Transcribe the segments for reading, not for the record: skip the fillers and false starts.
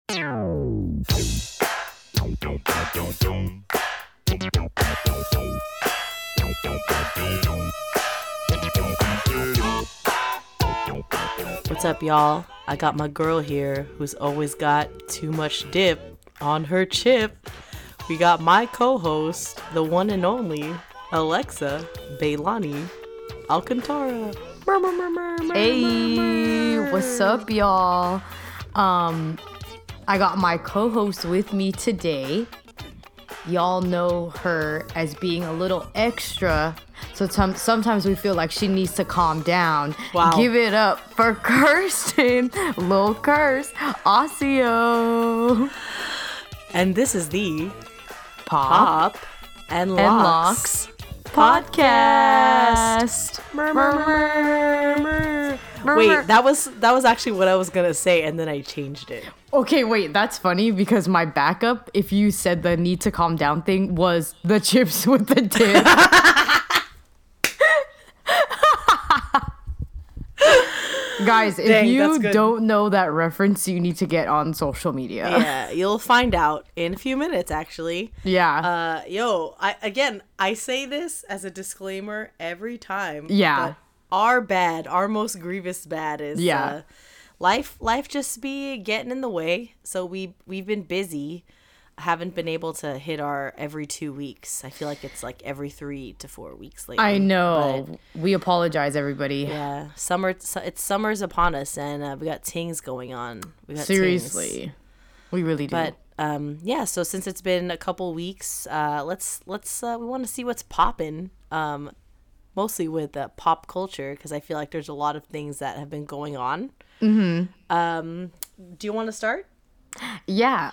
What's up, y'all? I got my girl here who's always got too much dip on her chip. We got my co-host, the one and only Alexa Bailani Alcantara. Hey, what's up, y'all? I got my co-host with me today. Y'all know her as being a little extra, so sometimes we feel like she needs to calm down. Wow. Give it up for Kirsten, Lil Curse, Osseo. And this is the Pop and and Locks Locks podcast. Wait, that was actually what I was gonna say, and then I changed it. Okay, wait, that's funny because my backup, if you said the need to calm down thing, was the chips with the dip. Guys, if Dang, you that's good. don't know that reference, you need to get on social media. Yeah, you'll find out in a few minutes, actually. Yeah. I say this as a disclaimer every time. Yeah. But our most grievous bad is Yeah. life just be getting in the way. So we've been busy. Haven't been able to hit our every 2 weeks. I feel like it's like every 3 to 4 weeks lately. I know. We apologize, everybody. Yeah, summer's upon us, and we got things going on. We got Seriously. things. We really do. But yeah. So since it's been a couple weeks, let's we want to see what's popping. Mostly with pop culture, because I feel like there's a lot of things that have been going on. Mm-hmm. Do you want to start? Yeah.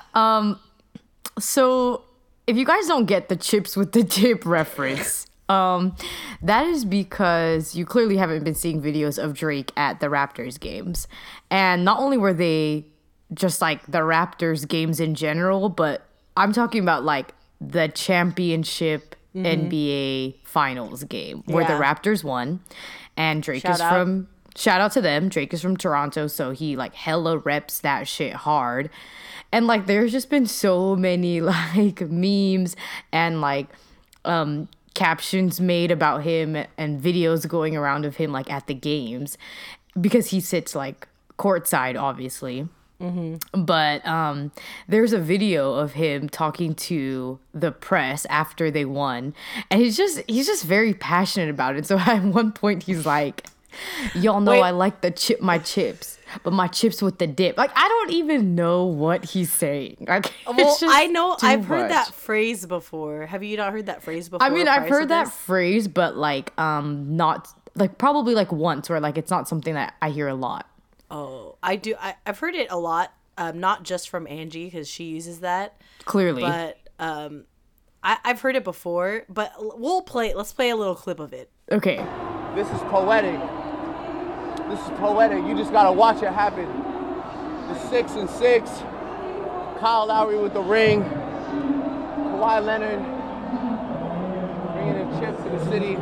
So if you guys don't get the chips with the dip reference, that is because you clearly haven't been seeing videos of Drake at the Raptors games. And not only were they just like the Raptors games in general, but I'm talking about like the championship NBA finals game where the Yeah. Raptors won. And Drake Shout is out. from, shout out to them. Drake is from Toronto, so he like hella reps that shit hard. And like there's just been so many like memes and like captions made about him and videos going around of him like at the games because he sits like courtside, obviously. But there's a video of him talking to the press after they won, and he's just very passionate about it. So at one point he's like, y'all know Wait. I like my chips, but my chips with the dip. Like I don't even know what he's saying. Like Well, it's just I know too I've heard much. that phrase before. Have you not heard that phrase before? I mean, I've prior to heard that this? phrase, but like not like probably like once, where like it's not something that I hear a lot. Oh, I do. I've heard it a lot. Not just from Angie, because she uses that. Clearly. But I've heard it before. But let's play a little clip of it. Okay. This is poetic. This is poetic. You just gotta watch it happen. The 6 and 6. Kyle Lowry with the ring. Kawhi Leonard bringing the chips to the city.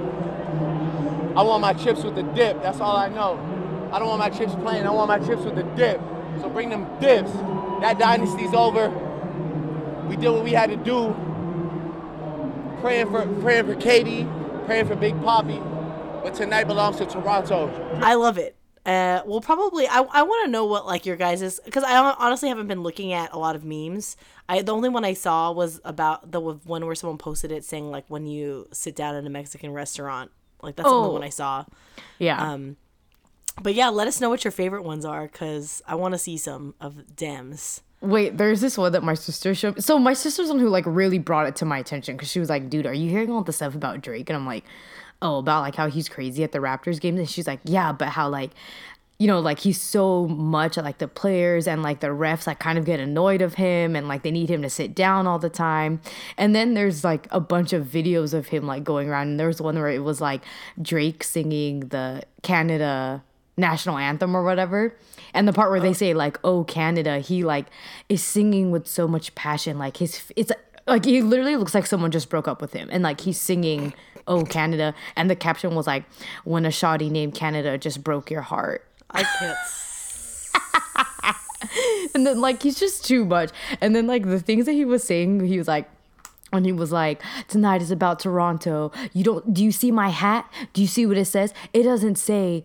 I want my chips with the dip. That's all I know. I don't want my chips plain. I want my chips with the dip. So bring them dips. That dynasty's over. We did what we had to do. Praying for KD, praying for Big Poppy. But tonight belongs to Toronto. I love it. Well, probably I want to know what like your guys' is, because I honestly haven't been looking at a lot of memes. The only one I saw was about the one where someone posted it saying like when you sit down in a Mexican restaurant. Like that's the only one I saw. Yeah. But yeah, let us know what your favorite ones are, because I want to see some of Dems. Wait, there's this one that my sister showed. So my sister's the one who like really brought it to my attention because she was like, dude, are you hearing all the stuff about Drake? And I'm like, oh, about like how he's crazy at the Raptors games. And she's like, yeah, but how like, you know, like he's so much like the players and like the refs like kind of get annoyed of him and like they need him to sit down all the time. And then there's like a bunch of videos of him like going around. And there was one where it was like Drake singing the Canada national anthem or whatever, and the part where they say like, oh Canada, he like is singing with so much passion, like it's like he literally looks like someone just broke up with him, and like he's singing oh Canada, and the caption was like, when a shawty named Canada just broke your heart. I can't And then like he's just too much. And then like the things that he was saying, he was like, when he was like, tonight is about Toronto. Do you see my hat? Do you see what it says? It doesn't say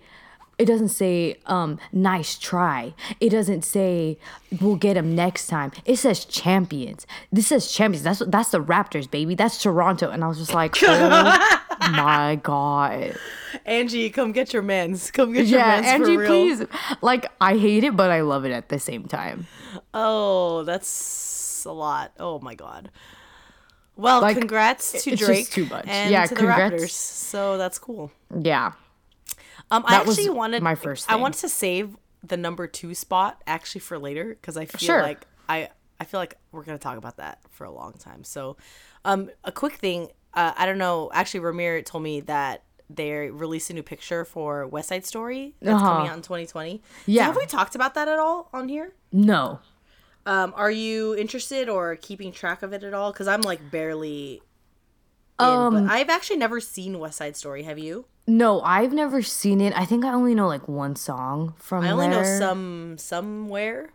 nice try. It doesn't say we'll get him next time. It says champions. This says champions. That's the Raptors, baby. That's Toronto. And I was just like, oh my God. Angie, come get your mans. Come get your mans Angie, for real. please. Like, I hate it, but I love it at the same time. Oh, that's a lot. Oh my God. Well, Like, congrats to it's Drake just too much. and Yeah, to the congrats. Raptors. So that's cool. Yeah. I That was actually wanted my first I thing. wanted to save the number 2 spot actually for later because I feel Sure. like I feel like we're gonna talk about that for a long time. So, a quick thing. I don't know. Actually, Ramir told me that they released a new picture for West Side Story that's coming out in 2020. Yeah. So have we talked about that at all on here? No. Are you interested or keeping track of it at all? Because I'm like barely in, but I've actually never seen West Side Story. Have you? No, I've never seen it. I think I only know like one song from I only know there. somewhere.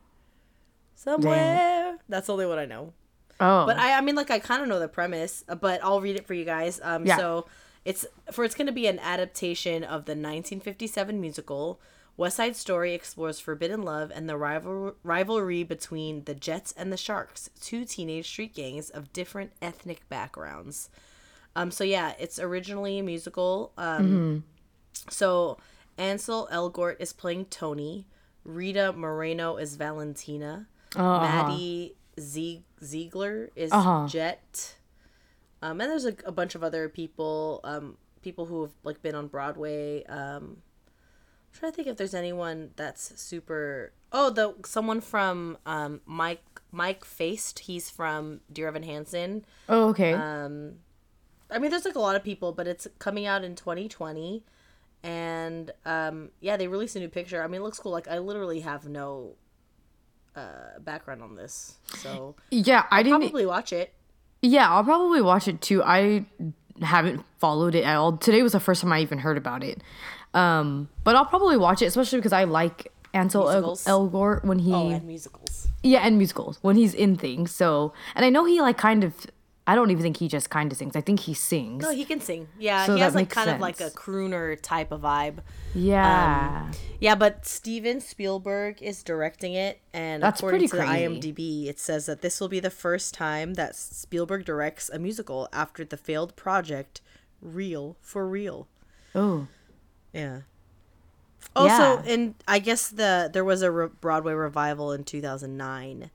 That's the only one I know. Oh. But I mean, like I kind of know the premise, but I'll read it for you guys. Yeah. So it's going to be an adaptation of the 1957 musical. West Side Story explores forbidden love and the rivalry between the Jets and the Sharks, 2 teenage street gangs of different ethnic backgrounds. So yeah, it's originally a musical. So Ansel Elgort is playing Tony. Rita Moreno is Valentina. Maddie Ziegler is Jet. And there's a bunch of other people, people who have like been on Broadway. I'm trying to think if there's anyone that's super. Oh, someone from Mike Feist. He's from Dear Evan Hansen. Oh, okay. I mean, there's like a lot of people, but it's coming out in 2020, and yeah, they released a new picture. I mean, it looks cool. Like I literally have no background on this, so yeah, I didn't. probably watch it. Yeah, I'll probably watch it too. I haven't followed it at all. Today was the first time I even heard about it. But I'll probably watch it, especially because I like Ansel Elgort when he. Oh, and musicals. Yeah, and musicals when he's in things. So, and I know he like kind of. I don't even think he just kind of sings. I think he sings. No, he can sing. Yeah, So he that has like makes kind of like a sense. crooner type of vibe. Yeah. Yeah, but Steven Spielberg is directing it, and That's according to pretty crazy. IMDb, it says that this will be the first time that Spielberg directs a musical after the failed project Real for Real. Oh. Yeah. Also, Yeah. and I guess there was a Broadway revival in 2009.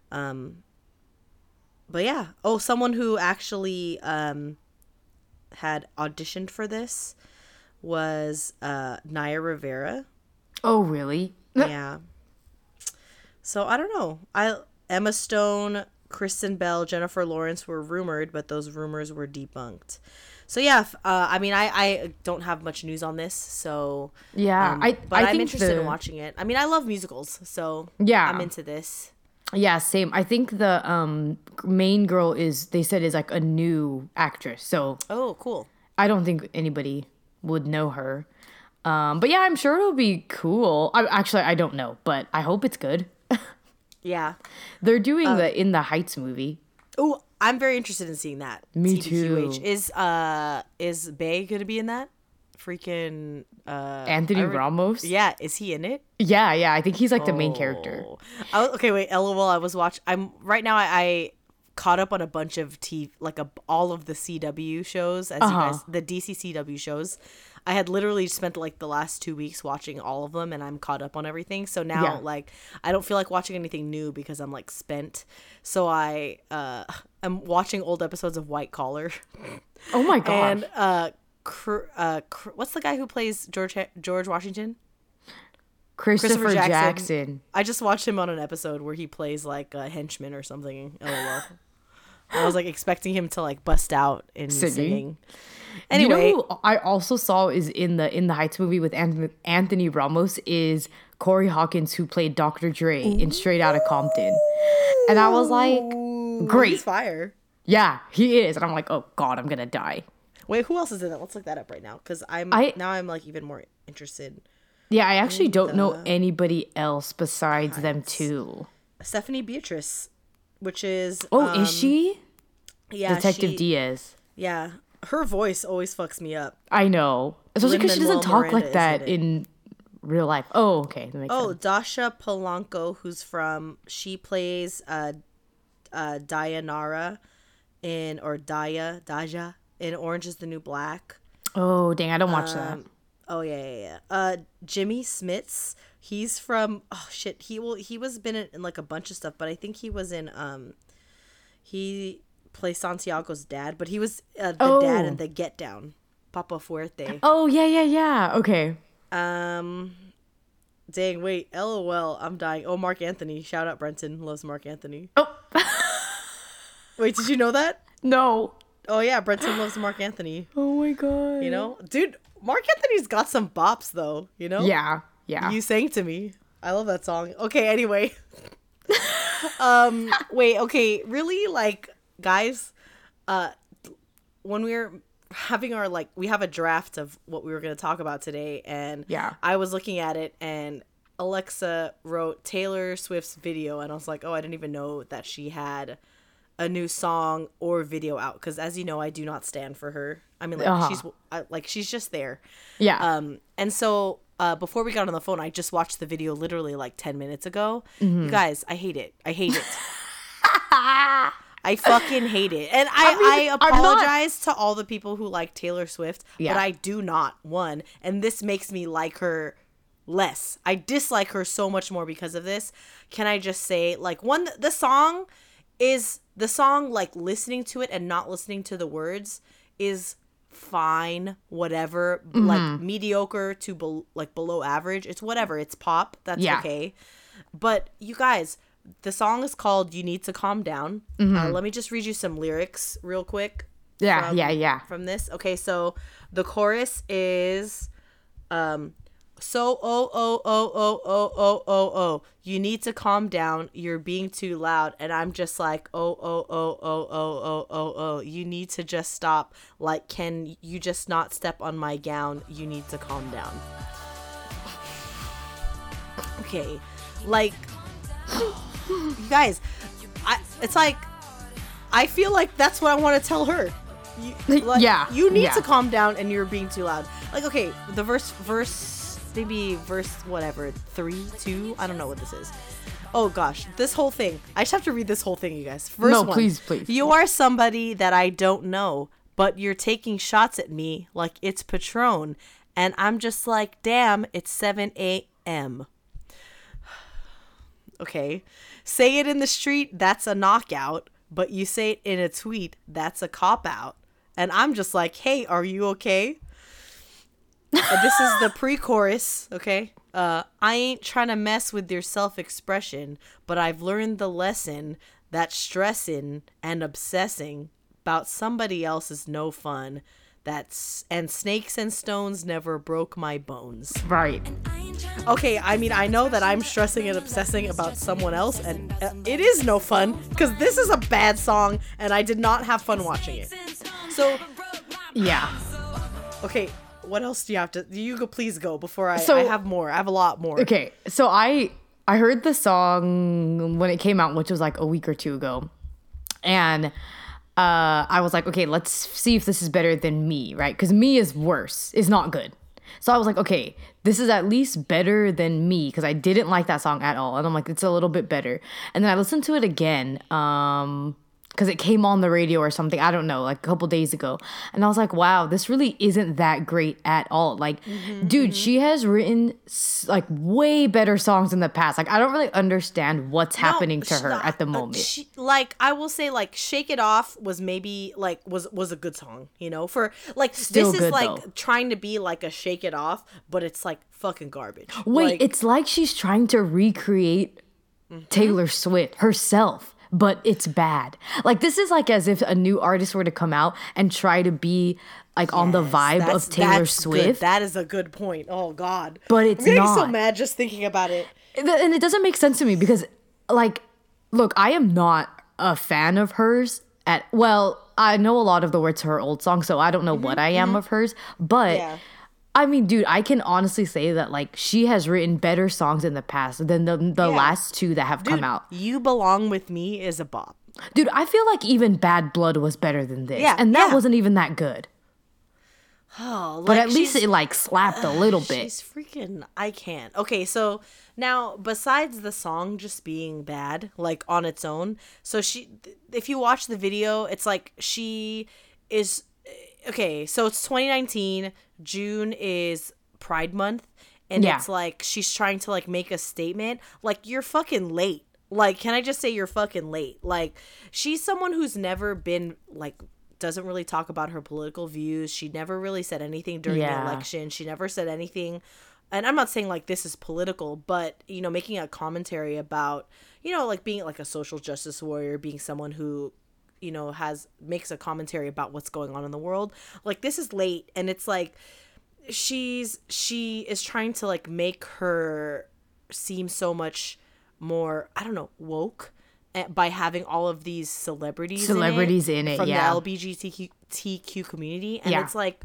But yeah. Oh, someone who actually had auditioned for this was Naya Rivera. Oh, really? Yeah. So I don't know. Emma Stone, Kristen Bell, Jennifer Lawrence were rumored, but those rumors were debunked. So yeah, I mean, I don't have much news on this, so Yeah, but I I'm think interested in watching it. I mean, I love musicals, so Yeah. I'm into this. Yeah, same. I think the main girl is like a new actress, so Oh, cool. I don't think anybody would know her. But yeah, I'm sure it'll be cool. I don't know, but I hope it's good. Yeah. They're doing the In the Heights movie. Oh, I'm very interested in seeing that. Me TBQH. too. Is Bay gonna be in that? Freaking Anthony Ramos. Yeah, is he in it? Yeah, I think he's like the main character. Okay, wait. LOL. I was watching. I'm right now. I caught up on a bunch of all of the CW shows, as you guys, the DC CW shows. I had literally spent like the last 2 weeks watching all of them, and I'm caught up on everything. So now, Yeah. like, I don't feel like watching anything new because I'm like spent. So I'm watching old episodes of White Collar. Oh my gosh. And what's the guy who plays George Washington? Christopher Jackson. I just watched him on an episode where he plays like a henchman or something. LOL. I was like expecting him to like bust out in singing. Anyway, You know who I also saw is in the Heights movie with Anthony Ramos is Corey Hawkins, who played Dr. Dre in Straight Outta Compton. And I was like, great. he's fire. Yeah, he is. And I'm like, oh God, I'm going to die. Wait, who else is in it? Let's look that up right now because I'm I- now like even more interested. Yeah, I actually don't know anybody else besides them two. Stephanie Beatrice, which is Oh, is she? yeah, Detective Diaz. Yeah, her voice always fucks me up. I know. Especially because she doesn't Lin-Manuel talk like Miranda that is in in real life. Oh, okay. That makes Oh, sense. Dasha Polanco, she plays Dayanara Daja in Orange is the New Black. Oh, dang. I don't watch that. Oh yeah. Jimmy Smits, he's from he was been in like a bunch of stuff, but I think he was in he plays Santiago's dad, but he was the dad in the Get Down, Papa Fuerte. Oh, yeah. Okay. Dang, wait, LOL, I'm dying. Oh, Mark Anthony. Shout out Brenton. Loves Mark Anthony. Oh. Wait, did you know that? No. Oh, yeah, Brenton loves Mark Anthony. Oh, my God. You know? Dude, Mark Anthony's got some bops, though, you know? Yeah. You sang to me. I love that song. Okay, anyway. Wait, okay, really, like, guys, when we're having our we have a draft of what we were going to talk about today, and I was looking at it, and Alexa wrote Taylor Swift's video, and I was like, oh, I didn't even know that she had a new song or video out, because as you know, I do not stand for her. I mean, she's just there. And so before we got on the phone, I just watched the video literally like 10 minutes ago. You guys, I hate it. I fucking hate it. And I apologize to all the people who like Taylor Swift, but I do not, one. And this makes me like her less. I dislike her so much more because of this. Can I just say, like, the song, like, listening to it and not listening to the words is fine, whatever, like, mediocre to, below average. It's whatever. It's pop. That's okay. But, you guys, the song is called You Need to Calm Down. Let me just read you some lyrics real quick. From this. Okay, so the chorus is you need to calm down, you're being too loud. And I'm just like, you need to just stop. Like, can you just not step on my gown? You need to calm down. Okay, like, you guys, it's like, I feel like that's what I want to tell her. You need to calm down, and you're being too loud. Like, okay, the verse whatever, 3, 2, I don't know what this is. Oh gosh, this whole thing, I just have to read this whole thing, you guys. Verse 1, please. You are somebody that I don't know, but you're taking shots at me like it's Patron, and I'm just like, damn, it's 7 a.m. Okay, say it in the street, that's a knockout, but you say it in a tweet, that's a cop-out. And I'm just like, hey, are you okay? This is the pre-chorus, okay? I ain't trying to mess with your self-expression, but I've learned the lesson that stressing and obsessing about somebody else is no fun. And snakes and stones never broke my bones. Right. Okay, I mean, I know that I'm stressing and obsessing about someone else, and it is no fun, because this is a bad song, and I did not have fun watching it. So, yeah. Okay, what else do you have to... You go, please go, before I have more. I have a lot more. Okay, so I heard the song when it came out, which was like a week or two ago, and I was like, okay, let's see if this is better than Me, right? Because Me is worse. It's not good. So I was like, okay, this is at least better than Me, because I didn't like that song at all. And I'm like, it's a little bit better. And then I listened to it again, because it came on the radio or something. I don't know, like a couple days ago. And I was like, wow, this really isn't that great at all. Like, dude, she has written like way better songs in the past. Like, I don't really understand what's happening to her at the moment. I will say, like, Shake It Off was maybe like was a good song, you know, for like, Still this is good, like though. Trying to be like a Shake It Off, but it's like fucking garbage. Wait, like, it's like she's trying to recreate Taylor Swift herself, but it's bad. Like, this is like as if a new artist were to come out and try to be like on the vibe of Taylor Swift. Good. That is a good point. Oh God, but it's I'm getting not. so mad just thinking about it. And it doesn't make sense to me because, like, look, I am not a fan of hers. Well, I know a lot of the words to her old song, so I don't know what I am of hers, but I mean, dude, I can honestly say that like she has written better songs in the past than the last two that have come out. You Belong With Me is a bop. Dude, I feel like even Bad Blood was better than this. Yeah, And that yeah. wasn't even that good. Oh, But like, at least she's- it like slapped a little bit. She's freaking. I can't. Okay, so now besides the song just being bad, like on its own, so if you watch the video, it's like she is. Okay, so it's 2019. June is Pride Month, and Yeah. it's like she's trying to like make a statement. Like, you're fucking late. Like, can I just say you're fucking late? Like, she's someone who's never been like, doesn't really talk about her political views. She never really said anything during the election. She never said anything. And I'm not saying like this is political, but, you know, making a commentary about, you know, like being like a social justice warrior, being someone who, you know, makes a commentary about what's going on in the world. Like, this is late, and it's like she is trying to like make her seem so much more, I don't know, woke, by having all of these celebrities in it, from the LGBTQ community. And it's like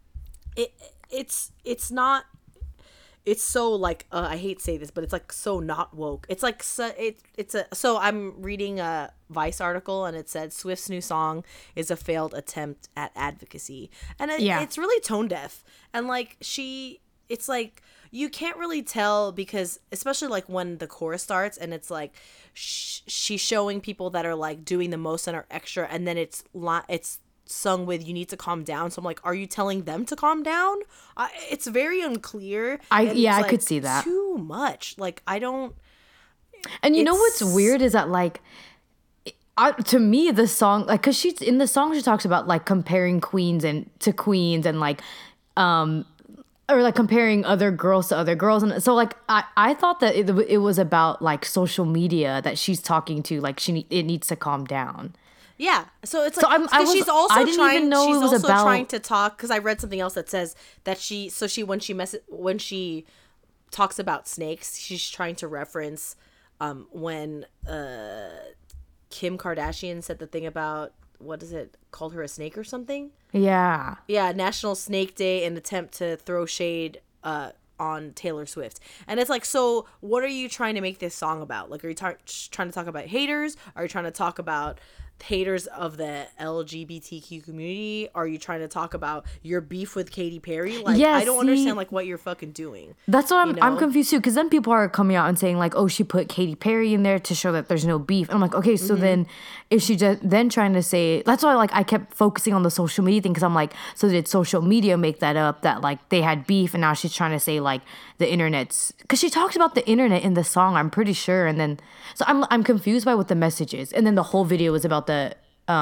it's not, it's so like I hate to say this, but it's like so not woke. It's like so I'm reading a Vice article, and it said Swift's new song is a failed attempt at advocacy, and it's really tone deaf. And like it's like you can't really tell, because especially like when the chorus starts and it's like she's showing people that are like doing the most and are extra, and then it's sung with "you need to calm down." So I'm like, are you telling them to calm down? It's very unclear. I like, could see that. Too much. Like, I don't. And you know what's weird is that like, to me the song, like, because she's in the song, she talks about like comparing queens and like or like comparing other girls to other girls, and so like I thought that it was about like social media that she's talking to, like it needs to calm down. Yeah, so it's like, she's also I didn't trying. even know She's it was also about, trying to talk, because I read something else that says that when she talks about snakes, she's trying to reference when Kim Kardashian said the thing about, what is it, called her a snake or something? Yeah. Yeah, National Snake Day, an attempt to throw shade on Taylor Swift. And it's like, so what are you trying to make this song about? Like, are you trying to talk about haters? Are you trying to talk about haters of the LGBTQ community? Are you trying to talk about your beef with Katy Perry? Like, yeah, I don't understand like what you're fucking doing. That's what I'm confused too, because then people are coming out and saying like, oh, she put Katy Perry in there to show that there's no beef. And I'm like, okay, so then is she just then trying to say, that's why like I kept focusing on the social media thing, because I'm like, so did social media make that up, that like they had beef, and now she's trying to say like the internet's, because she talks about the internet in the song, I'm pretty sure. And then so I'm confused by what the message is, and then the whole video is about the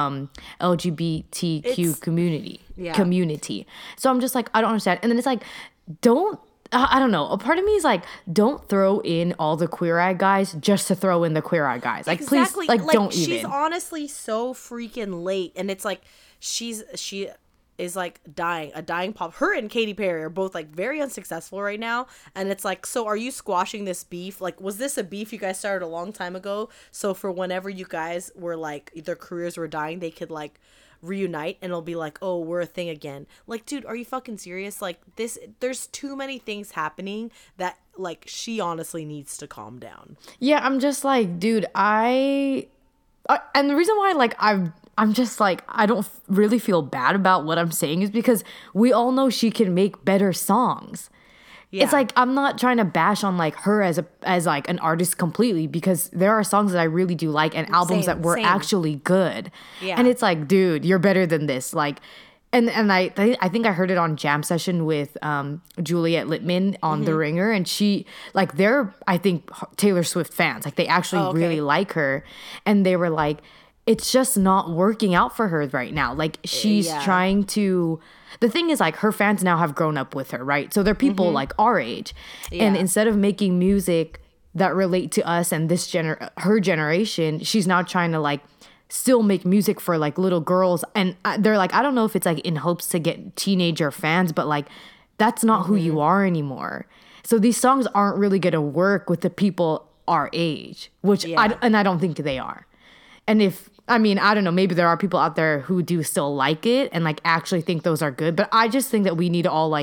LGBTQ community. So I'm just like, I don't understand. And then it's like, I don't know. A part of me is like, don't throw in all the Queer Eye guys just to throw in the Queer Eye guys. Like, exactly. Please, like don't she's even. She's honestly so freaking late, and it's like she is like a dying pop. Her and Katy Perry are both like very unsuccessful right now, and it's like, so are you squashing this beef? Like, was this a beef you guys started a long time ago? So for whenever you guys were like, their careers were dying, they could like reunite, and it'll be like, oh, we're a thing again. Like, dude, are you fucking serious? Like, there's too many things happening that like she honestly needs to calm down. Yeah, I'm just like, dude, and the reason why like I'm just like, I don't really feel bad about what I'm saying is because we all know she can make better songs. Yeah. It's like, I'm not trying to bash on like her as like an artist completely, because there are songs that I really do like, and albums that were actually good. Yeah. And it's like, dude, you're better than this. Like, and I think I heard it on Jam Session with Juliet Littman on The Ringer, and she like, they're, I think, Taylor Swift fans. Like, they actually really like her, and they were like, it's just not working out for her right now. Like, she's trying to, the thing is like, her fans now have grown up with her, right? So they're people like our age. Yeah. And instead of making music that relate to us and her generation, she's now trying to like still make music for like little girls. And they're like, I don't know if it's like in hopes to get teenager fans, but like, that's not who you are anymore. So these songs aren't really going to work with the people our age, which I don't think they are. And I don't know, maybe there are people out there who do still like it and like actually think those are good, but I just think that we need to all like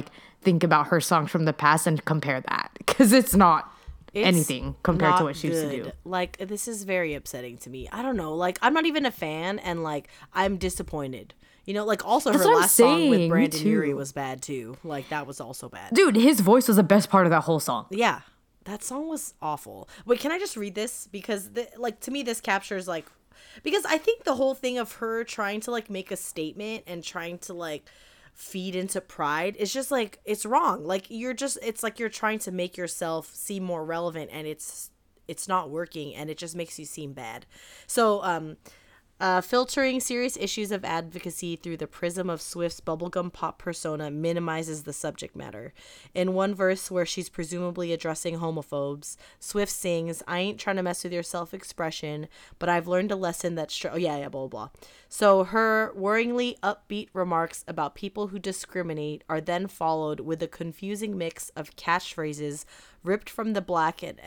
think about her songs from the past and compare that, because it's not anything compared to not what she used to do. good. Like, this is very upsetting to me. I don't know. Like, I'm not even a fan, and like, I'm disappointed. You know, like, also That's her what I'm last song saying, with me Brandon Urie too. was bad too. Like, that was also bad. Dude, his voice was the best part of that whole song. Yeah, that song was awful. Wait, can I just read this? Because, like, to me, this captures, like, because I think the whole thing of her trying to, like, make a statement and trying to, like, feed into pride is just, like, it's wrong. Like, it's like you're trying to make yourself seem more relevant, and it's not working, and it just makes you seem bad. So, filtering serious issues of advocacy through the prism of Swift's bubblegum pop persona minimizes the subject matter. In one verse where she's presumably addressing homophobes, Swift sings, "I ain't trying to mess with your self-expression, but I've learned a lesson that's blah, blah, blah." So her worryingly upbeat remarks about people who discriminate are then followed with a confusing mix of catchphrases ripped from the Black and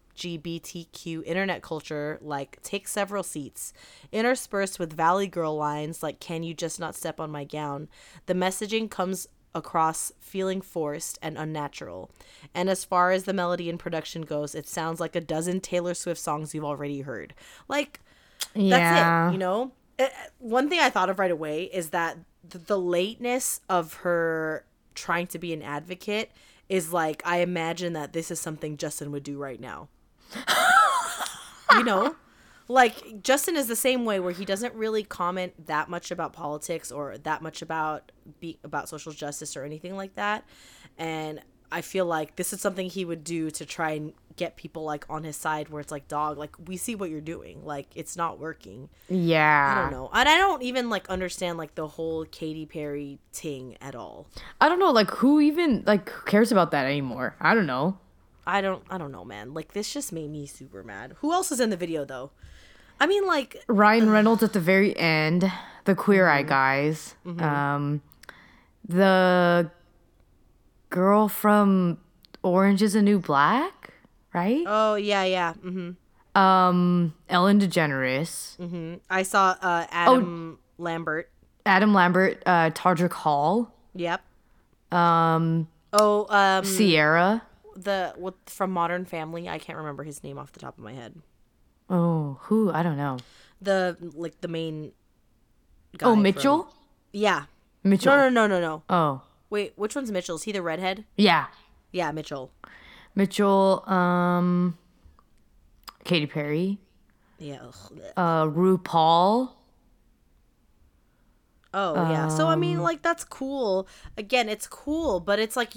LGBTQ internet culture, like "take several seats," interspersed with Valley Girl lines like "can you just not step on my gown." The messaging comes across feeling forced and unnatural. And as far as the melody and production goes, it sounds like a dozen Taylor Swift songs you've already heard. Like, that's it, you know? One thing I thought of right away is that the lateness of her trying to be an advocate is like, I imagine that this is something Justin would do right now. You know? Like, Justin is the same way, where he doesn't really comment that much about politics or that much about social justice or anything like that. And I feel like this is something he would do to try and get people, like, on his side, where it's like, dog, like, we see what you're doing. Like, it's not working. Yeah. I don't know. And I don't even, like, understand, like, the whole Katy Perry ting at all. I don't know, like, who even, like, who cares about that anymore? I don't know. I don't know, man. Like, this just made me super mad. Who else is in the video, though? I mean, like, Ryan Reynolds at the very end, the Queer Eye guys, the girl from Orange Is the New Black, right? oh yeah. Ellen DeGeneres, I saw Adam Lambert. Adam Lambert, Todrick Hall, Yep. Sierra. From Modern Family. I can't remember his name off the top of my head. Oh, who? I don't know. The main guy. Oh, Mitchell? Yeah. Mitchell. No. Oh, Wait, which one's Mitchell? Is he the redhead? yeah. Yeah, Mitchell. Mitchell, Katy Perry, Yeah. RuPaul. Oh, yeah. So, I mean, like, that's cool. Again, it's cool, but it's like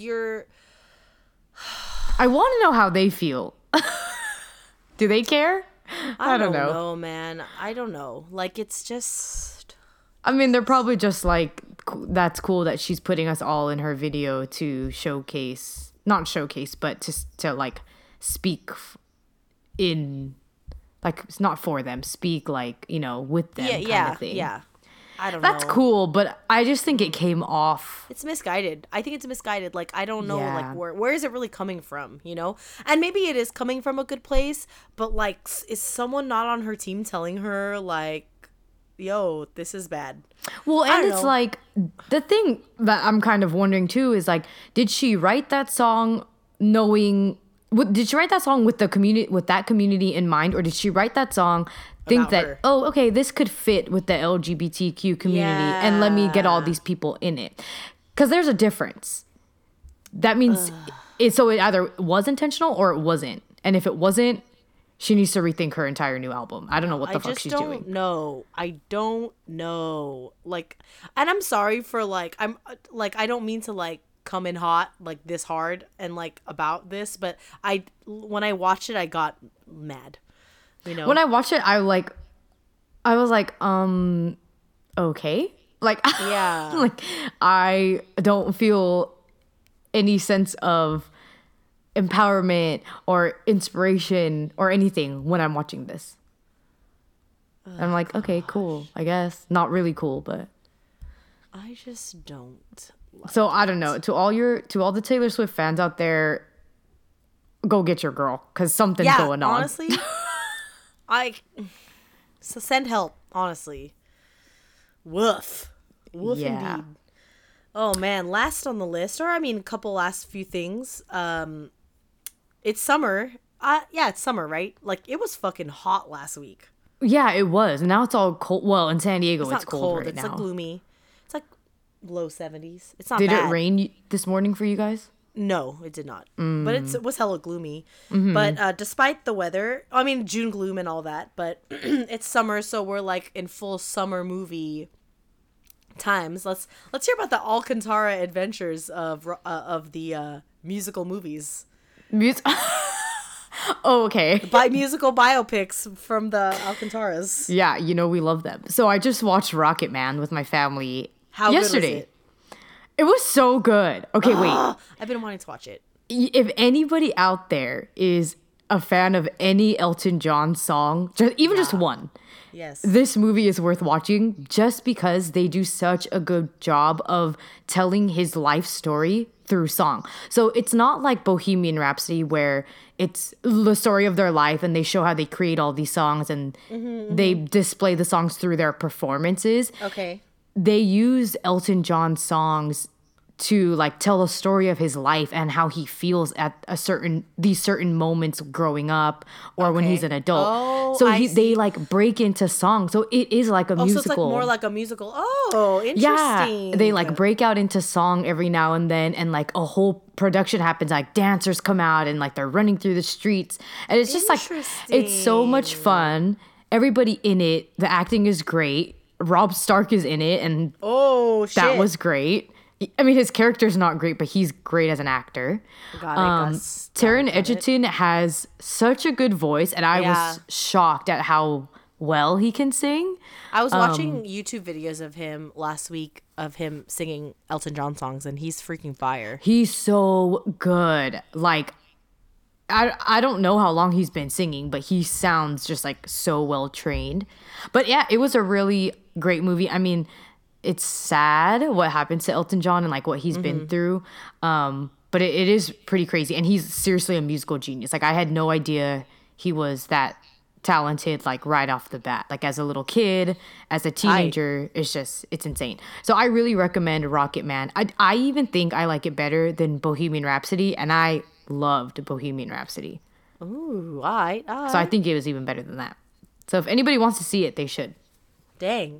I want to know how they feel. Do they care? I don't know, man. I don't know. Like, it's just... I mean, they're probably just like, that's cool that she's putting us all in her video to showcase, not showcase, but to like speak in, like, it's not for them, speak like, you know, with them kind of thing. Yeah. I don't know. That's cool, but I just think it came off. It's misguided. I think it's misguided. Like, I don't know, Yeah. like, where is it really coming from, you know? And maybe it is coming from a good place, but, like, is someone not on her team telling her, like, yo, this is bad? Well, I and don't it's know. like, the thing that I'm kind of wondering too is like, did she write that song knowing, did she write that song with the community, with that community in mind, or did she write that song think About that, her. oh, okay, this could fit with the LGBTQ community and let me get all these people in it? Because there's a difference. That means it either was intentional or it wasn't. And if it wasn't, she needs to rethink her entire new album. I don't know what the fuck she's doing. I don't know. Like, and I'm sorry for, like, I don't mean to, like, come in hot, like, this hard and, like, about this, but when I watched it, I got mad. You know? When I watched it, I was like, okay. Like, Yeah. like, I don't feel any sense of empowerment or inspiration or anything when I'm watching this. I'm like, okay, cool, I guess. Not really cool, but. I just don't. So I don't know. To all the Taylor Swift fans out there, go get your girl, because something's going on. Honestly, so send help. Honestly, woof, Yeah. indeed. Oh man, last on the list, or I mean, a couple last few things. It's summer. Yeah, it's summer, right? Like it was fucking hot last week. Yeah, it was. And now it's all cold. Well, in San Diego, It's it's not cold, cold. right It's now. like gloomy. It's like low 70s. It's not Did bad. it rain this morning for you guys? No, it did not. But it was hella gloomy. But despite the weather, I mean June gloom and all that, but it's summer, so we're like in full summer movie times. Let's hear about the Alcantara adventures of the musical movies. Oh, okay. By musical biopics from the Alcantaras. Yeah, we love them. So I just watched Rocket Man with my family How yesterday. good was it? It was so good. Okay, wait. I've been wanting to watch it. If anybody out there is a fan of any Elton John song, just one, Yes. this movie is worth watching just because they do such a good job of telling his life story through song. So it's not like Bohemian Rhapsody where it's the story of their life and they show how they create all these songs and they display the songs through their performances. Okay. They use Elton John songs to like tell a story of his life and how he feels at these certain moments growing up or when he's an adult. Oh, so I they see. like break into songs. So it is like a Oh, musical. so it's like more like a musical. Oh, Yeah, interesting. they like break out into song every now and then, and like a whole production happens. Like dancers come out and like they're running through the streets, and it's just like it's so much fun. Everybody in it, the acting is great. Rob Stark is in it, and Oh, shit. that was great. I mean, his character's not great, but he's great as an actor. Got it, Gus. Taron Got it. Egerton has such a good voice, and I Yeah. was shocked at how well he can sing. I was watching YouTube videos of him last week of him singing Elton John songs, and he's freaking fire. He's so good. Like, I don't know how long he's been singing, but he sounds just like so well trained. But yeah, it was a really great movie. I mean, it's sad what happened to Elton John and like what he's been through. But it is pretty crazy. And he's seriously a musical genius. Like I had no idea he was that talented like right off the bat. Like as a little kid, as a teenager, it's insane. So I really recommend Rocket Man. I even think I like it better than Bohemian Rhapsody, and I loved Bohemian Rhapsody. Ooh, all right. So I think it was even better than that. So if anybody wants to see it, they should. Dang.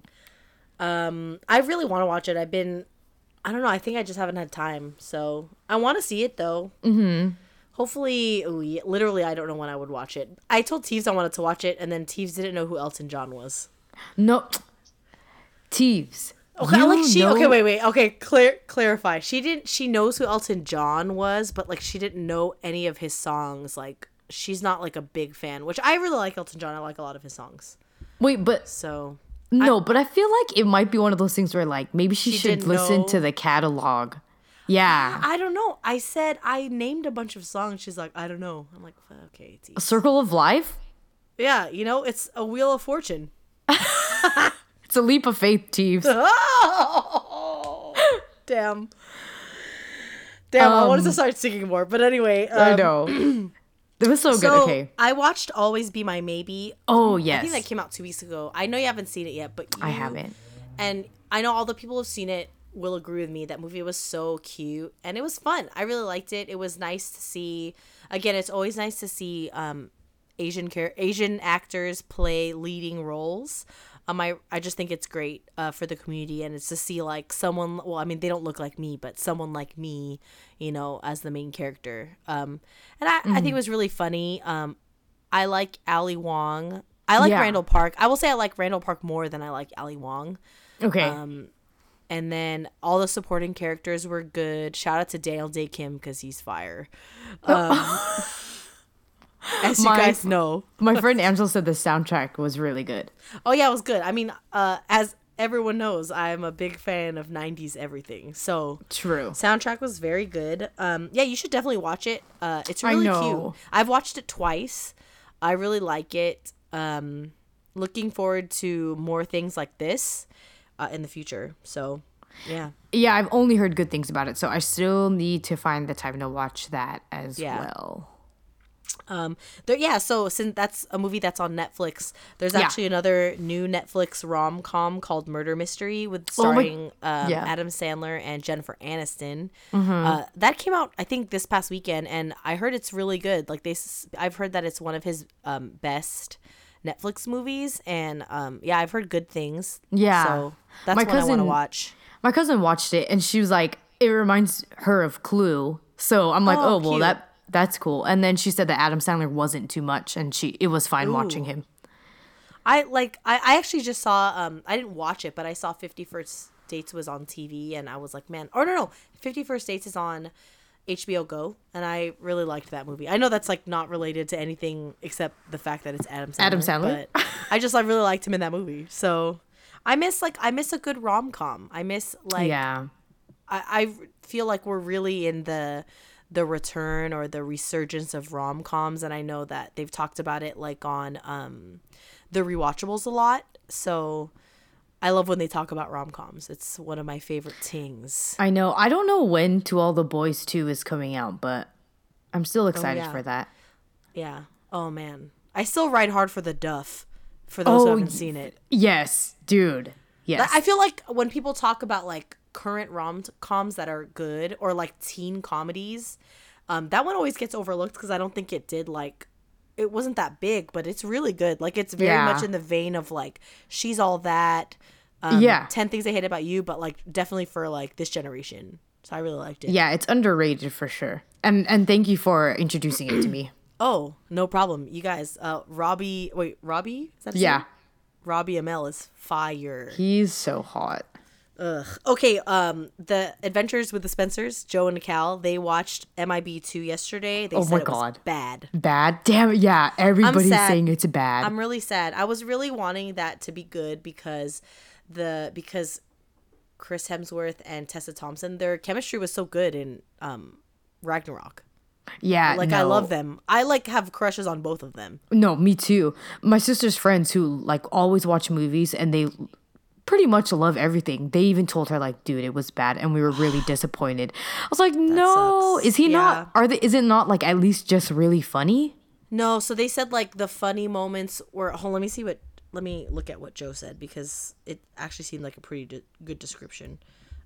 I really want to watch it. I don't know. I think I just haven't had time. So I want to see it though. Mm-hmm. Hopefully, literally, I don't know when I would watch it. I told Teves I wanted to watch it, and then Teves didn't know who Elton John was. No, Teves. Okay, you like she. know- Okay, wait. Okay, clarify. She didn't. She knows who Elton John was, but like she didn't know any of his songs. Like she's not like a big fan, which I really like Elton John. I like a lot of his songs. Wait, but So no, but I feel like it might be one of those things where like maybe she should didn't listen know. to the catalog. Yeah. I don't know. I said I named a bunch of songs. She's like, I don't know. I'm like, okay, Teves. Circle of Life? Yeah, it's a Wheel of Fortune. It's a leap of faith, Teves. Oh, damn. I wanted to start singing more, but anyway. I know. It was so good. So Okay. I watched Always Be My Maybe. Oh, I yes. think that came out 2 weeks ago. I know you haven't seen it yet, but I haven't. And I know all the people who've seen it will agree with me. That movie was so cute and it was fun. I really liked it. It was nice to see. Again, it's always nice to see Asian actors play leading roles. I just think it's great for the community, and it's to see like someone. Well, I mean, they don't look like me, but someone like me, as the main character. And I think it was really funny. I like Ali Wong. I like Yeah. Randall Park. I will say I like Randall Park more than I like Ali Wong. Okay. And then all the supporting characters were good. Shout out to Daniel Day Kim because he's fire. As you guys know. My friend Angela said the soundtrack was really good. Oh yeah, it was good. I mean, as everyone knows, I'm a big fan of 90s everything. So True. soundtrack was very good. Yeah, you should definitely watch it. It's really know. cute. I've watched it twice. I really like it. Looking forward to more things like this in the future. So, yeah. Yeah, I've only heard good things about it, so I still need to find the time to watch that as Yeah. well. So since that's a movie that's on Netflix, there's Yeah. actually another new Netflix rom-com called Murder Mystery with Oh my- starring yeah. Adam Sandler and Jennifer Aniston. Mm-hmm. That came out, I think, this past weekend, and I heard it's really good. Like I've heard that it's one of his best Netflix movies, and I've heard good things. Yeah. So that's My what I want to cousin- watch. My cousin watched it and she was like, it reminds her of Clue. So I'm like, Oh, oh, well, cute. that's cool. And then she said that Adam Sandler wasn't too much and it was fine watching him. I actually just saw I didn't watch it, but I saw 50 First Dates was on TV, and I was like, man, or no, 50 First Dates is on HBO Go, and I really liked that movie. I know that's like not related to anything except the fact that it's Adam Sandler. Adam Sandler? But I just really liked him in that movie. So I miss a good rom-com. I miss Yeah. I feel like we're really in the return or the resurgence of rom-coms, and I know that they've talked about it like on the rewatchables a lot. So I love when they talk about rom-coms. It's one of my favorite things. I know. I don't know when To All the Boys 2 is coming out, but I'm still excited yeah. for that. Yeah. Oh man, I still ride hard for the Duff. For those who Oh, haven't seen it, Yes, dude. Yes. I feel like when people talk about like current rom-coms that are good or like teen comedies, that one always gets overlooked because I don't think it wasn't that big, but it's really good. Like it's very Yeah. much in the vein of like She's All That, Yeah. 10 Things I Hate About You, but like definitely for like this generation. So I really liked it. Yeah, it's underrated for sure. And thank you for introducing it to me. Oh, no problem. You guys, Robbie? Is that his Yeah. name? Robbie Amell is fire. He's so hot. Ugh. Okay, the Adventures with the Spencers, Joe and Cal, they watched MIB 2 yesterday. They Oh said my it was God. bad. Bad? Damn it. Yeah, everybody's sad. saying it's bad. I'm really sad. I was really wanting that to be good because Chris Hemsworth and Tessa Thompson, their chemistry was so good in Ragnarok. yeah. Like no. I love them. I like have crushes on both of them. No, me too. My sister's friends who like always watch movies and they pretty much love everything. They even told her like, dude, it was bad and we were really disappointed. I was like, no, sucks. is he Yeah. not, is it not like at least just really funny? No, so they said like the funny moments were. Hold, let me look at what Joe said because it actually seemed like a pretty good description.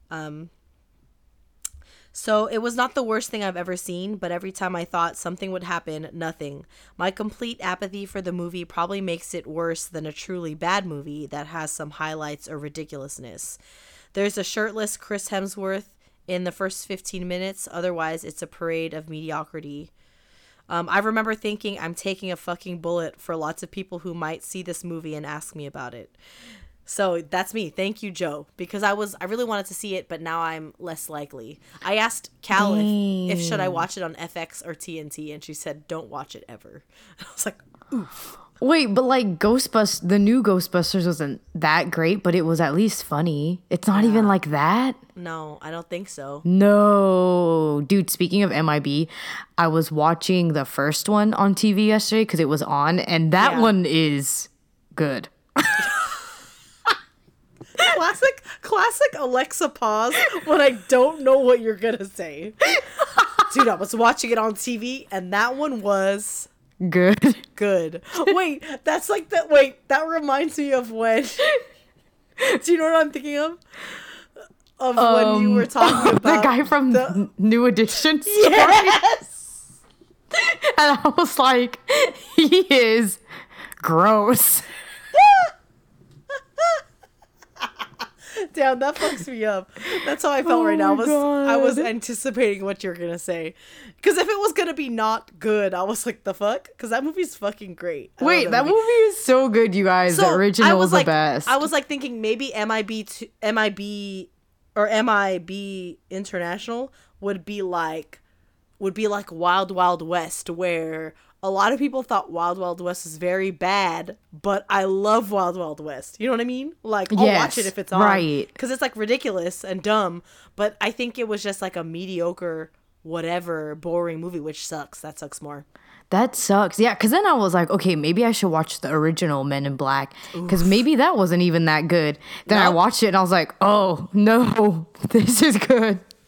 So it was not the worst thing I've ever seen, but every time I thought something would happen, nothing. My complete apathy for the movie probably makes it worse than a truly bad movie that has some highlights or ridiculousness. There's a shirtless Chris Hemsworth in the first 15 minutes, otherwise it's a parade of mediocrity. I remember thinking I'm taking a fucking bullet for lots of people who might see this movie and ask me about it. So that's me. Thank you, Joe, because I really wanted to see it, but now I'm less likely. I asked Cal if should I watch it on FX or TNT, and she said don't watch it ever. I was like, oof. Wait, but like the new Ghostbusters wasn't that great, but it was at least funny. It's not even like that. No, I don't think so. No, dude, speaking of MIB, I was watching the first one on TV yesterday because it was on, and that Yeah. one is good. Classic Alexa pause when I don't know what you're gonna say. Dude, I was watching it on TV, and that one was Good. good. Wait, that reminds me of when. Do you know what I'm thinking of? Of when you were talking about the guy from New Edition. Yes. And I was like, he is gross. Damn, that fucks me up. That's how I felt right now. my I was God. anticipating what you're gonna say, because if it was gonna be not good, I was like, the fuck? Because that movie's fucking great. I love Wait, that movie is so good, you guys. The I original was was the like, best. I was like thinking maybe MIB International would be like Wild Wild West, where a lot of people thought Wild Wild West is very bad, but I love Wild Wild West. You know what I mean? Like, I'll watch it Yes, if it's on. right. Because it's like ridiculous and dumb, but I think it was just like a mediocre, whatever, boring movie, which sucks. That sucks more. That sucks. Yeah, because then I was like, okay, maybe I should watch the original Men in Black because maybe that wasn't even that good. Then I Nope. watched it and I was like, oh, no, this is good.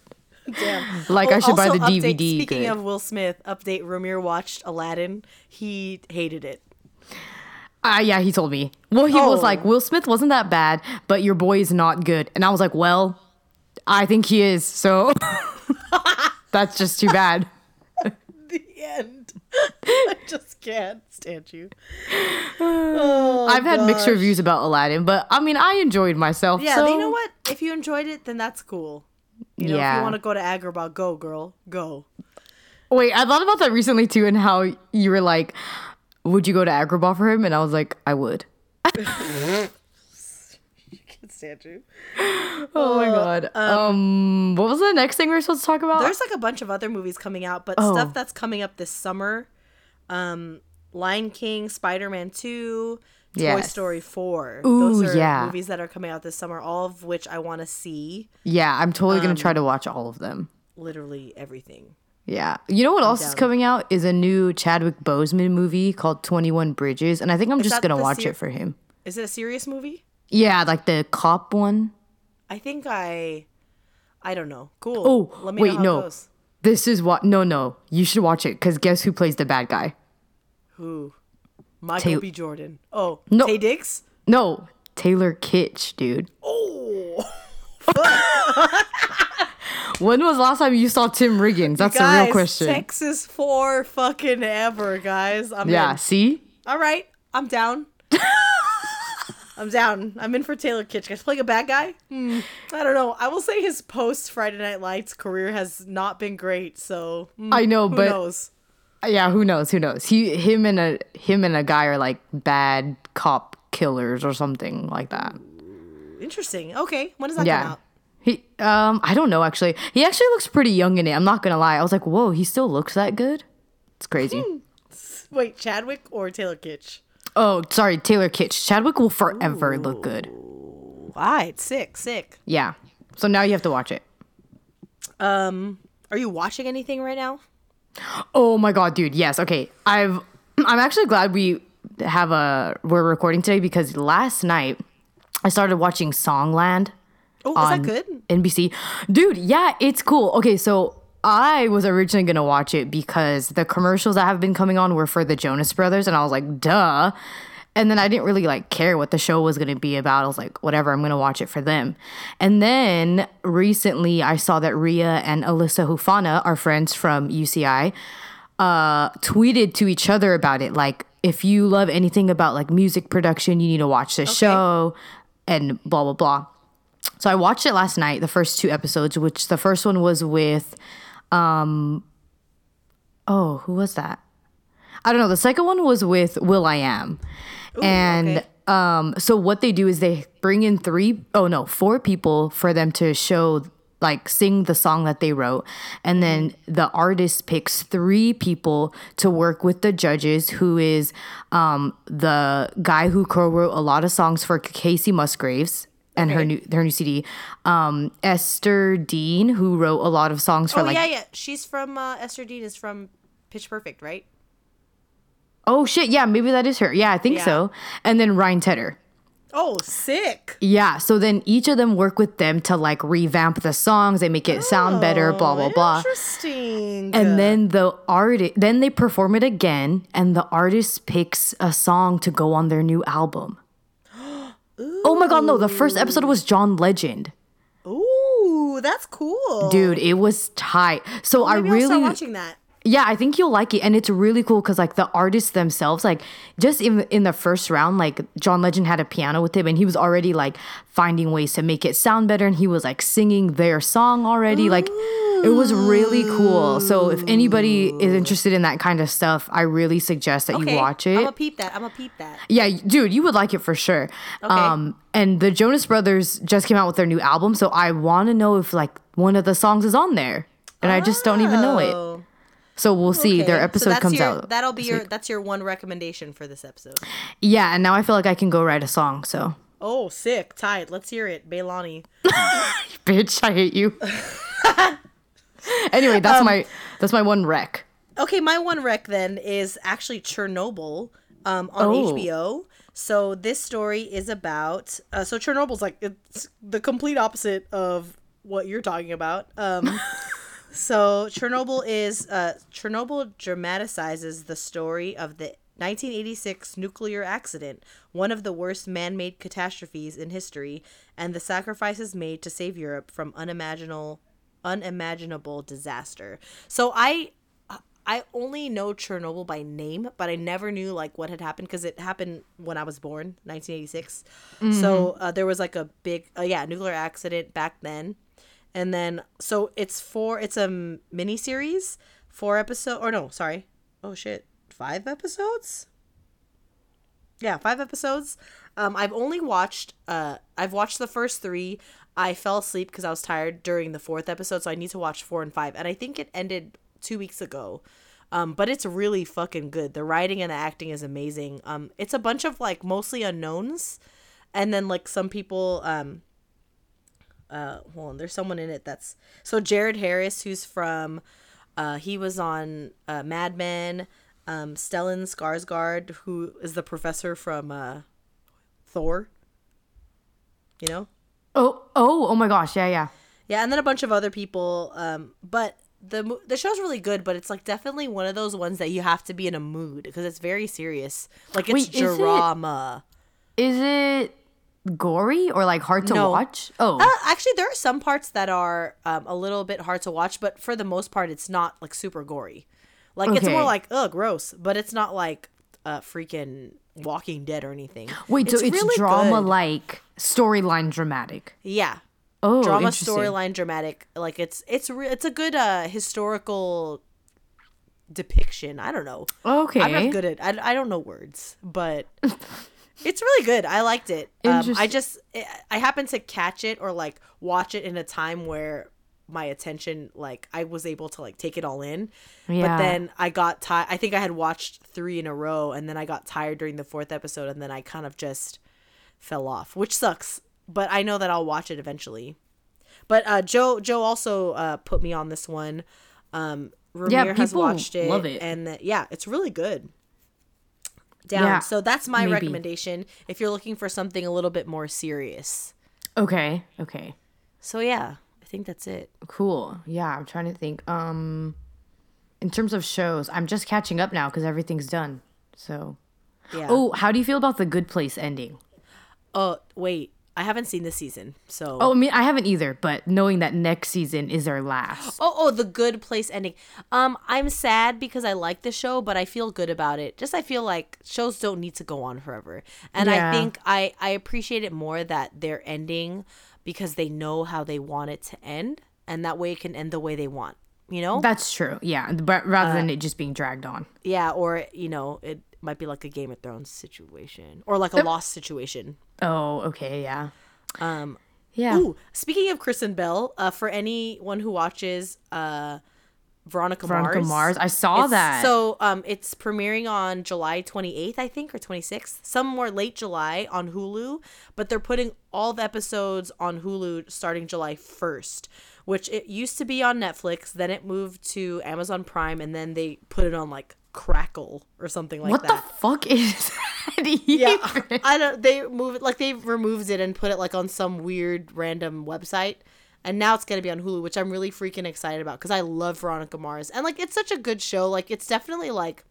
Damn. Like, I should buy Also, the update, DVD. Speaking Good. of Will Smith, update, Ramir watched Aladdin. He hated it. Yeah, he told me. Well, he was Oh. like, Will Smith wasn't that bad, but your boy is not good. And I was like, well, I think he is. So that's just too bad. The end. I just can't stand you. Oh, I've had mixed gosh. reviews about Aladdin, but I mean, I enjoyed myself. Yeah, so... you know what? If you enjoyed it, then that's cool. You know, if Yeah. you want to go to Agrabah, go, girl. Go. Wait, I thought about that recently too, and how you were like, would you go to Agrabah for him? And I was like, I would. Can't stand you. Oh my god. What was the next thing we were supposed to talk about? There's like a bunch of other movies coming out, but Oh. stuff that's coming up this summer. Lion King, Spider-Man 2, Toy Yes. Story 4. Ooh, Those are yeah. movies that are coming out this summer, all of which I want to see. Yeah, I'm totally gonna try to watch all of them. Literally everything. Yeah. You know what else is down. coming out is a new Chadwick Boseman movie called 21 Bridges, and I think I'm just that gonna the watch it for him. Is it a serious movie? Yeah, like the cop one. I think I don't know. Cool. Oh, Let me wait, know how no. it goes. This is what. No. You should watch it because guess who plays the bad guy? Who? Michael Tay- B. Jordan. Oh, No. Tay Diggs? No, Taylor Kitsch, dude. Oh. When was the last time you saw Tim Riggins? That's the Guys, real question. Texas for fucking ever, guys. I'm Yeah, in. see? All right, I'm down. I'm down. I'm in for Taylor Kitsch. Guys, playing a bad guy? I don't know. I will say his post Friday Night Lights career has not been great. So I know, who but knows? yeah, who knows? Him and a guy are like bad cop killers or something like that. Interesting. Okay, when does that come Yeah. out? I don't know actually. He actually looks pretty young in it. I'm not gonna lie. I was like, whoa, he still looks that good. It's crazy. Wait, Chadwick or Taylor Kitsch? Oh, sorry, Taylor Kitsch. Chadwick will forever look good. All right, sick. Yeah. So now you have to watch it. Are you watching anything right now? Oh my god, dude. Yes. Okay. I'm actually glad we're recording today because last night I started watching Songland. Oh, is on that good? NBC. Dude, yeah, it's cool. Okay, so I was originally gonna watch it because the commercials that have been coming on were for the Jonas Brothers, and I was like, duh. And then I didn't really like care what the show was gonna be about. I was like, whatever, I'm gonna watch it for them. And then recently I saw that Rhea and Alyssa Hufana, our friends from UCI, tweeted to each other about it. Like, if you love anything about like music production, you need to watch this show and blah blah blah. So I watched it last night, the first 2 episodes, which the first one was with, who was that? I don't know. The second one was with Will.i.am. And okay. So what they do is they bring in 4 people for them to show, like, sing the song that they wrote. And then the artist picks 3 people to work with the judges, who is the guy who co-wrote a lot of songs for Casey Musgraves and her new CD. Esther Dean, who wrote a lot of songs for yeah. She's from Esther Dean is from Pitch Perfect, right? Oh shit, yeah, maybe that is her. Yeah, I think Yeah. so. And then Ryan Tedder. Oh, sick. Yeah, so then each of them work with them to like revamp the songs, they make it sound better, blah blah blah. Interesting. And then then they perform it again, and the artist picks a song to go on their new album. Oh my god, no, the first episode was John Legend. Ooh, that's cool. Dude, it was tight. So Maybe I I'll start really watching that. Yeah, I think you'll like it. And it's really cool because, like, the artists themselves, like, just in the first round, like, John Legend had a piano with him and he was already, like, finding ways to make it sound better. And he was, like, singing their song already. Like, it was really cool. So if anybody is interested in that kind of stuff, I really suggest that you watch it. I'm gonna peep that. Yeah, dude, you would like it for sure. Okay. And the Jonas Brothers just came out with their new album. So I want to know if, like, one of the songs is on there. And I just don't even know it. Oh. So we'll see. Their Okay. episode comes out. That'll be this week. that's your one recommendation for this episode. Yeah, and now I feel like I can go write a song. So, Oh, sick, tight. Let's hear it, Bailani. bitch, I hate you. Anyway, that's my one rec. Okay, my one rec then is actually Chernobyl on Oh. HBO. So this story is about so Chernobyl's like it's the complete opposite of what you're talking about. So Chernobyl dramatizes the story of the 1986 nuclear accident, one of the worst man-made catastrophes in history, and the sacrifices made to save Europe from unimaginable disaster. So I only know Chernobyl by name, but I never knew like what had happened because it happened when I was born, 1986. So there was like a big nuclear accident back then. And then, so it's a mini series, 5 episodes? Yeah, 5 episodes. I've watched the first 3. I fell asleep because I was tired during the 4th episode, so I need to watch 4 and 5. And I think it ended 2 weeks ago. But it's really fucking good. The writing and the acting is amazing. It's a bunch of like mostly unknowns. And then like some people, hold on, there's someone in it that's so Jared Harris, who's from he was on Mad Men, Stellan Skarsgård, who is the professor from Thor, you know. Oh my gosh, yeah. And then a bunch of other people, but the show's really good, but it's like definitely one of those ones that you have to be in a mood because it's very serious, like it's drama. Is it gory or like hard to watch? Actually there are some parts that are a little bit hard to watch, but for the most part it's not like super gory. Like it's more like gross, but it's not like freaking Walking Dead or anything. Wait, so it's really drama good. like storyline dramatic. Yeah. Oh, drama interesting. storyline dramatic. Like it's a good historical depiction. I don't know. Okay. I'm not good at I don't know words, but it's really good. I liked it. I happened to catch it or like watch it in a time where my attention, like I was able to like take it all in. Yeah. But then I got tired. I think I had watched 3 in a row and then I got tired during the 4th episode and then I kind of just fell off, which sucks. But I know that I'll watch it eventually. But Joe also put me on this one. Ramir has watched it. Love it. And it's really good. Yeah. So that's my maybe. recommendation if you're looking for something a little bit more serious. Okay. So yeah, I think that's it. Cool. Yeah, I'm trying to think. In terms of shows, I'm just catching up now because everything's done. So. Yeah. Oh, how do you feel about The Good Place ending? Oh, wait. I haven't seen this season, so. Oh, I mean, I haven't either, but knowing that next season is their last. Oh, The Good Place ending. I'm sad because I like the show, but I feel good about it. Just I feel like shows don't need to go on forever. And Yeah. I think I appreciate it more that they're ending because they know how they want it to end, and that way it can end the way they want, you know? That's true, yeah, but rather than it just being dragged on. Yeah, or, you know, it might be like a Game of Thrones situation or like a Lost situation. Oh, okay, yeah. Yeah. Ooh, speaking of Kristen Bell, for anyone who watches Veronica Mars, I saw that. So it's premiering on July 28th, I think, or 26th, somewhere late July on Hulu. But they're putting all the episodes on Hulu starting July 1st, which it used to be on Netflix. Then it moved to Amazon Prime, and then they put it on like Crackle or something like what that. the fuck is that? Yeah, I don't. They move it like they've removed it and put it like on some weird random website, and now it's gonna be on Hulu, which I'm really freaking excited about because I love Veronica Mars and like it's such a good show. Like it's definitely like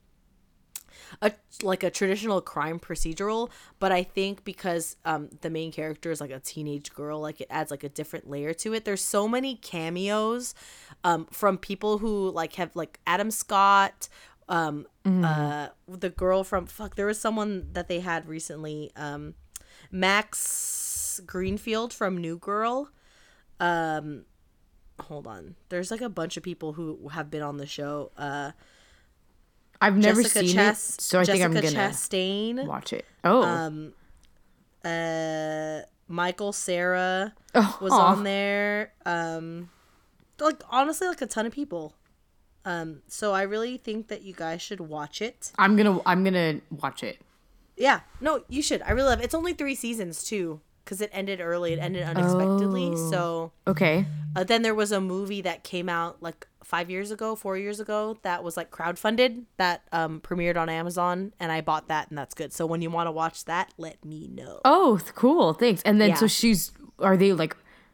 a traditional crime procedural, but I think because the main character is like a teenage girl, like it adds like a different layer to it. There's so many cameos from people who like have like Adam Scott. The girl from there was someone that they had recently, Max Greenfield from New Girl. Hold on, there's like a bunch of people who have been on the show. I've never Jessica seen it, so I think I'm gonna Chastain, watch it. Oh, Michael Cera was on there. Like honestly, like a ton of people. So I really think that you guys should watch it. I'm gonna watch it. Yeah, no, you should. I really love it. It's only 3 seasons too, because it ended early. It ended unexpectedly. So Okay. then there was a movie that came out like 4 years ago that was like crowdfunded that premiered on Amazon, and I bought that, and that's good. So when you want to watch that, let me know. Oh, cool. Thanks. And then Yeah. so are they like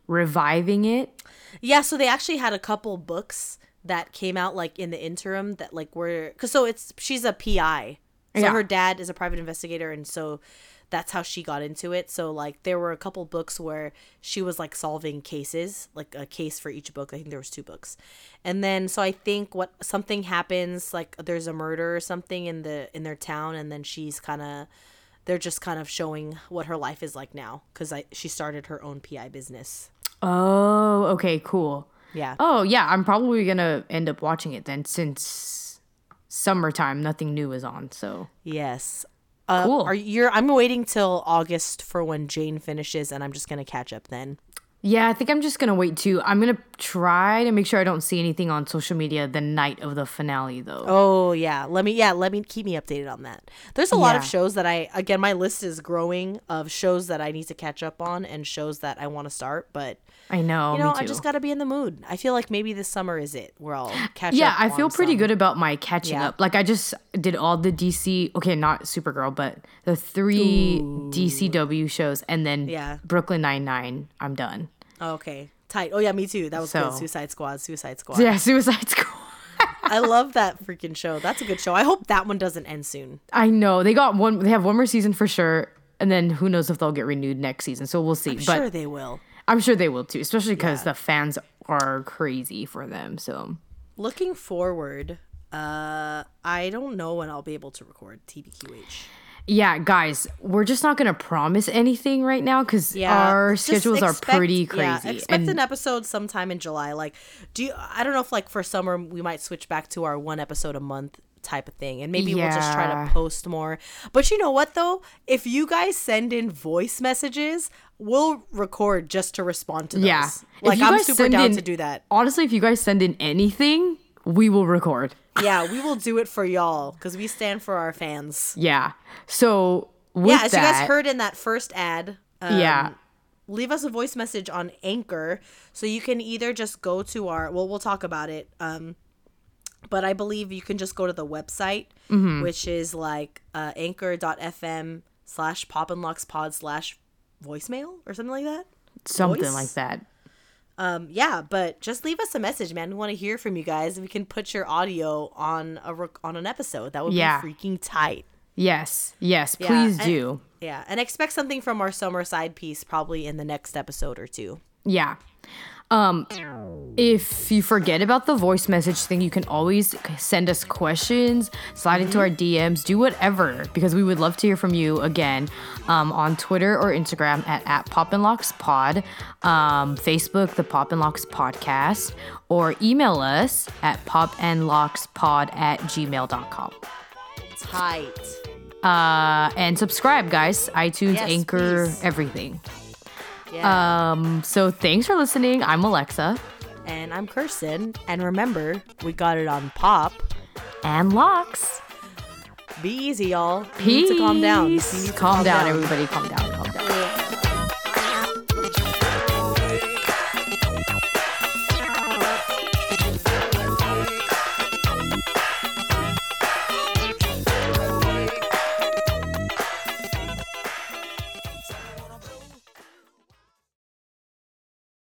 reviving it. Yeah, so they actually had a couple books that came out like in the interim that like were because she's a PI, so Yeah. her dad is a private investigator, and so that's how she got into it. So like there were a couple books where she was like solving cases, like a case for each book. I think there was 2 books, and then so I think something happens, like there's a murder or something in their town, and then they're just kind of showing what her life is like now because she started her own PI business. Oh, okay, cool. Yeah. Oh, yeah, I'm probably going to end up watching it then since summertime, nothing new is on, so. Yes. Cool. I'm waiting till August for when Jane finishes, and I'm just gonna catch up then. Yeah, I think I'm just going to wait too. I'm going to try to make sure I don't see anything on social media the night of the finale, though. Oh yeah, let me keep me updated on that. There's a lot of Yeah. shows that my list is growing of shows that I need to catch up on and shows that I want to start, but I know, you know, me too. I just got to be in the mood. I feel like maybe this summer is it where I'll catch up. Yeah, I feel on pretty some. good about my catching Yeah. up. Like I just did all the DC, okay, not Supergirl, but the 3 DCW shows, and then Yeah. Brooklyn Nine-Nine. I'm done. Oh, okay, tight. Oh yeah, me too. That was good. So- Suicide Squad. Yeah, Suicide Squad. I love that freaking show. That's a good show. I hope that one doesn't end soon. I know they have one more season for sure, and then who knows if they'll get renewed next season. So we'll see. I'm But sure they will. I'm sure they will too, especially because the fans are crazy for them. So Looking forward, I don't know when I'll be able to record TBQH. yeah, guys, we're just not gonna promise anything right now because our just schedules are pretty crazy. Yeah, expect And an episode sometime in July. Like, I don't know if like for summer we might switch back to our 1 episode a month type of thing, and maybe we'll just try Yeah. to post more. But you know what though? If you guys send in voice messages, we'll record just to respond to those. Yeah. If Like you I'm guys super send down in- to do that. honestly, if you guys send in anything, we will record. Yeah, we will do it for y'all because we stand for our fans. Yeah. So with Yeah, as that, you guys heard in that first ad, yeah. leave us a voice message on Anchor. So you can either just go to we'll talk about it. But I believe you can just go to the website, which is like anchor.fm/popandlockspod/voicemail or something like that. Something voice? like that. Yeah, but just leave us a message, man. We want to hear from you guys. We can put your audio on an episode. That would Yeah. be freaking tight. Yes. Yes. Yeah, Please and- do. Yeah, and expect something from our summer side piece probably in the next episode or 2. Yeah. If you forget about the voice message thing, you can always send us questions, slide into our DMs, do whatever, because we would love to hear from you again on Twitter or Instagram at PopandLocksPod, Facebook, the Pop and Locks Podcast, or email us at popandlockspod@gmail.com. Tight. And subscribe, guys. iTunes, Yes, Anchor, please. everything. Yeah. So thanks for listening. I'm Alexa. And I'm Kirsten. And remember, we got it on Pop. And Locks. Be easy, y'all. You Peace. need to calm down. You need to Calm down, everybody. Calm down.